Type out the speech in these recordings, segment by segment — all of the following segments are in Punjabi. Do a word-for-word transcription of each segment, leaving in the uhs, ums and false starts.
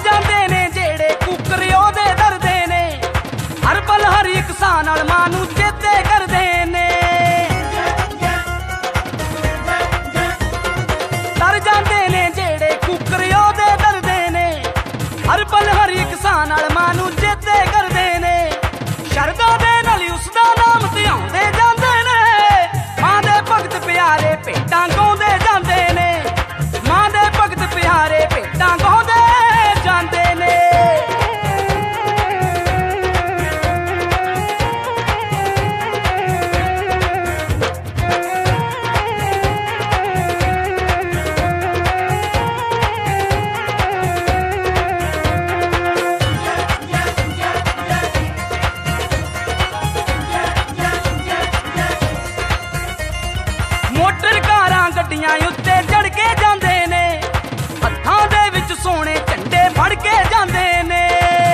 ਜਾਂਦੇ ਨੇ ਜਿਹੜੇ ਕੁੱਕਰ ਉਹਦੇ ਡਰਦੇ ਨੇ, ਹਰ ਪਲ ਹਰ ਇੱਕ ਸਾਹ ਨਾਲ ਮਾਂ ਨੂੰ ਚੇਤੇ ਕਰਦੇ ਨੇ। ਡਰ ਜਾਂਦੇ ਨੇ ਜਿਹੜੇ ਕੁੱਕਰ ਉਹਦੇ ਡਰਦੇ ਨੇ, ਹਰ ਪਲ ਹਰ ਇੱਕ ਸਾਹ ਨਾਲ ਮਾਂ ਨੂੰ ਚੇਤੇ ਕਰਦੇ ਨੇ। ਸ਼ਰਧਾ ਦੇ ਨਾਲ ਉਸਦਾ ਨਾਮ ਧਿਆਉਂਦੇ ਜਾਂਦੇ ਨੇ, ਮਾਂ ਦੇ ਭਗਤ ਪਿਆਰੇ ਭੇਟਾਂ ਗਾਉਂਦੇ ਜਾਂਦੇ ਨੇ, ਮਾਂ ਦੇ ਭਗਤ ਪਿਆਰੇ ਭੇਟਾਂ ਗਾਉਂਦੇ ਜਾਂਦੇ ਨੇ। ਮੋਟਰ ਕਾਰਾਂ ਗੱਡੀਆਂ ਉੱਤੇ ਚੜ ਕੇ ਜਾਂਦੇ ਨੇ, ਹੱਥਾਂ ਦੇ ਵਿੱਚ ਸੋਹਣੇ ਝੰਡੇ ਫੜ ਕੇ ਜਾਂਦੇ ਨੇ।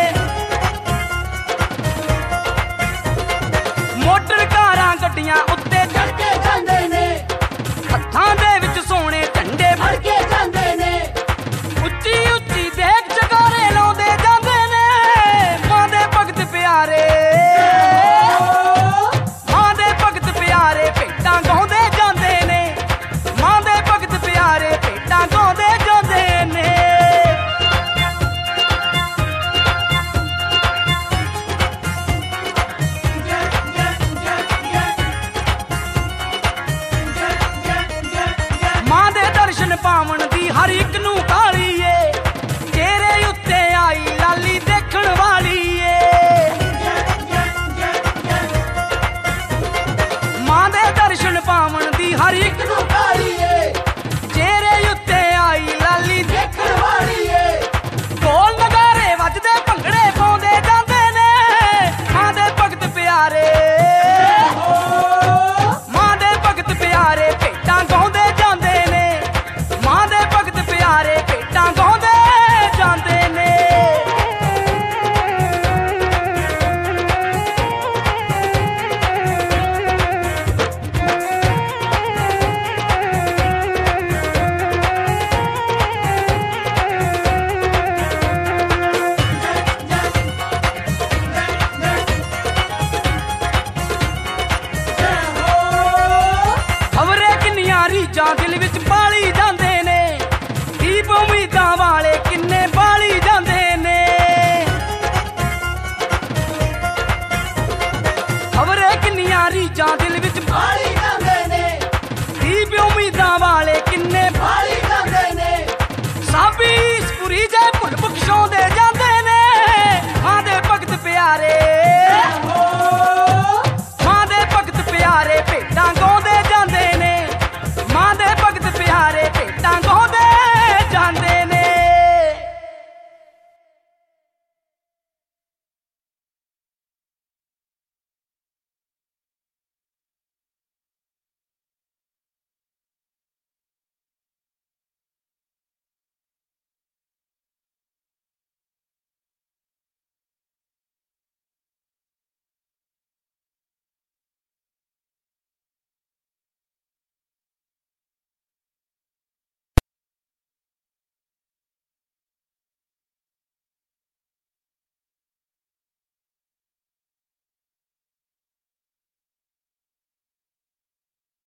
ਮੋਟਰ ਕਾਰਾਂ ਗੱਡੀਆਂ ਉੱਤੇ ਚੜ ਕੇ ਜਾਂਦੇ ਨੇ, ਹੱਥਾਂ ਦੇ ਵਿੱਚ ਸੋਹਣੇ ਝੰਡੇ ਫੜ ਕੇ ਜਾਂਦੇ ਨੇ। ਉੱਚੀ ਉੱਚੀ ਦੇਖ ਜਗਾਰੇ ਲਾਉਂਦੇ ਜਾਂਦੇ ਨੇ, ਮਾਂ ਦੇ ਭਗਤ ਪਿਆਰੇ, ਮਾਂ ਦੇ ਭਗਤ ਪਿਆਰੇ ਭੇਟਾਂ ਗਾਉਂਦੇ ਜਾਂਦੇ ਨੇ, ਮਾਂ ਦੇ ਭਗਤ ਪਿਆਰੇ ਭੇਟਾਂ ਗਾਉਂਦੇ ਜਾਂਦੇ ਨੇ। ਮਾਂ ਦੇ ਦਰਸ਼ਨ ਪਾਵਣ ਦੀ ਹਰ ਇੱਕ ਨੂੰ ਕਾਹਲੀ ਏ, ਚਿਹਰੇ ਉੱਤੇ ਆਈ ਲਾਲੀ ਦੇਖਣ ਵਾਲੀ ਏ। ਮਾਂ ਦੇ ਦਰਸ਼ਨ ਪਾਵਣ ਦੀ ਹਰ ਇੱਕ ਨੂੰ ਕਾਹਲੀ ਏ, ਚਿਹਰੇ ਉੱਤੇ ਆਈ ਲਾਲੀ ਦੇਖਣ ਵਾਲੀ ਏ। ਢੋਲ ਨਗਾਰੇ ਵੱਜਦੇ ਭੰਗੜੇ ਪਾਉਂਦੇ ਜਾਂਦੇ ਨੇ, ਮਾਂ ਦੇ ਭਗਤ ਪਿਆਰੇ, ਮਾਂ ਦੇ ਭਗਤ ਪਿਆਰੇ ਭੇਟਾਂ ਗਾਉਂਦੇ ਜਾਂਦੇ ਨੇ, ਮਾਂ ਦੇ ਭਗਤ ਪਿਆਰੇ ਭੇਟਾਂ ਗਾਉਂਦੇ ਜਾਂਦੇ ਨੇ। ਖਬਰੇ ਕਿੰਨੀਆਂ ਰੀਝਾਂ ਦਿਲ ਵਿੱਚ ਪਾਲੀ ਜਾਂਦੇ ਨੇ, ਦੀਪ ਉਮੀਦਾਂ ਵਾਲੇ ਕਿੰਨੇ ਬਾਲੀ ਜਾਂਦੇ ਨੇ। ਖਬਰੇ ਕਿੰਨੀਆਂ ਰੀਝਾਂ ਦਿਲ ਵਿੱਚ ਪਾਲੀ ਜਾਂਦੇ ਨੇ, ਦੀਪ ਉਮੀਦਾਂ ਵਾਲੇ ਕਿੰਨੇ ਬਾਲੀ ਜਾਂਦੇ ਨੇ। ਸਾਬੀ ਇਸਪੁਰੀ ਜੇ ਭੁੱਲ ਬਖਸ਼ਾਉਂਦੇ ਜਾਂਦੇ ਨੇ, ਮਾਂ ਦੇ ਭਗਤ ਪਿਆਰੇ, ਮਾਂ ਦੇ ਭਗਤ ਪਿਆਰੇ।